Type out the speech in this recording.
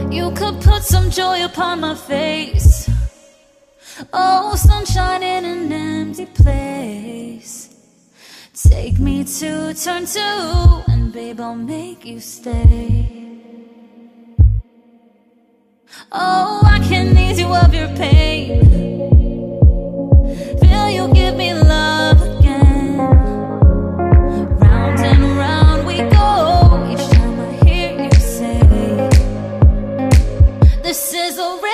You could put some joy upon my face. Oh, sunshine in an empty place. Take me to turn two, and babe, I'll make you stay. Oh, I can ease you of your pain. Feel you give me love again. Round and round we go. Each time I hear you say, this is a